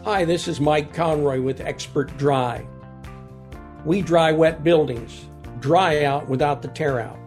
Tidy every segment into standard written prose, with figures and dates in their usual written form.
Hi, this is Mike Conroy with Expert Dry. We dry wet buildings, dry out without the tear out.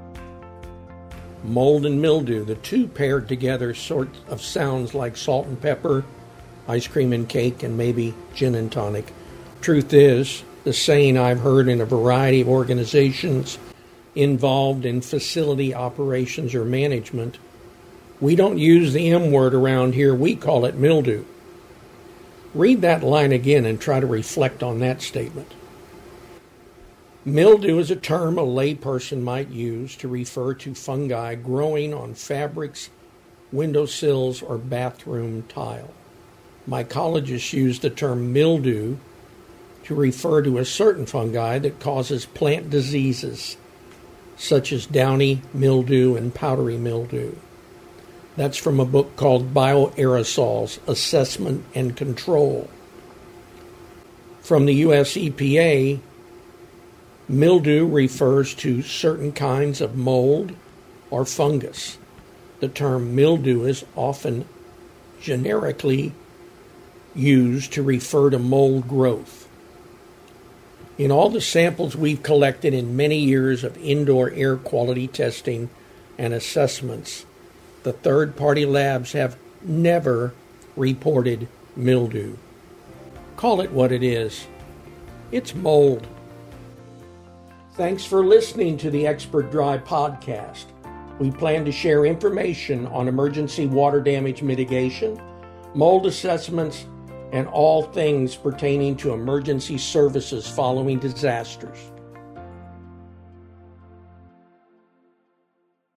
Mold and mildew, the two paired together sort of sounds like salt and pepper, ice cream and cake, and maybe gin and tonic. Truth is, the saying I've heard in a variety of organizations involved in facility operations or management, we don't use the M word around here, we call it mildew. Read that line again and try to reflect on that statement. Mildew is a term a layperson might use to refer to fungi growing on fabrics, windowsills, or bathroom tile. Mycologists use the term mildew to refer to a certain fungi that causes plant diseases, such as downy mildew and powdery mildew. That's from a book called Bioaerosols, Assessment and Control. From the U.S. EPA, mildew refers to certain kinds of mold or fungus. The term mildew is often generically used to refer to mold growth. In all the samples we've collected in many years of indoor air quality testing and assessments, the third-party labs have never reported mildew. Call it what it is. It's mold. Thanks for listening to the Expert Dry podcast. We plan to share information on emergency water damage mitigation, mold assessments, and all things pertaining to emergency services following disasters.